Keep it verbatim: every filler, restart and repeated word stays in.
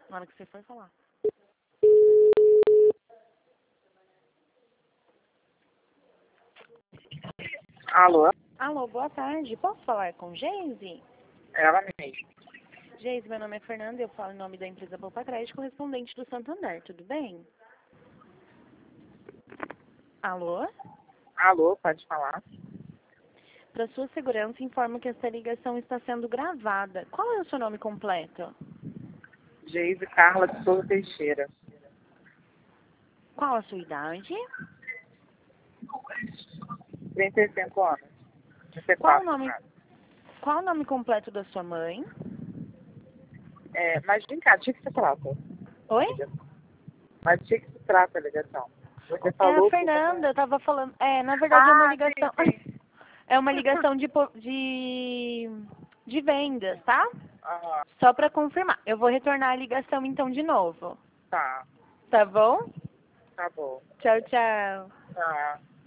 Na hora que você for falar. Alô? Alô, boa tarde. Posso falar com Geise? Ela mesma. Geise, meu nome é Fernanda, eu falo em nome da empresa Poupa Crédito, correspondente do Santander, tudo bem? Alô? Alô, pode falar? Para sua segurança, informo que esta ligação está sendo gravada. Qual é o seu nome completo? Geise Carla de Souza Teixeira. Qual a sua idade? trinta e cinco anos. trinta e Qual o quatro, nome, cara. qual o nome completo da sua mãe? É, mas vem cá, de que se trata? Oi? Mas de que se trata a ligação? Você É a falou que... Fernanda, eu tava falando. É, na verdade é uma Ah, sim, ligação. sim. É uma ligação de, po- de, de vendas, tá? Aham, Só para confirmar. Eu vou retornar a ligação então de novo. tá. Tá bom? Tá bom. Tchau, tchau. Tá.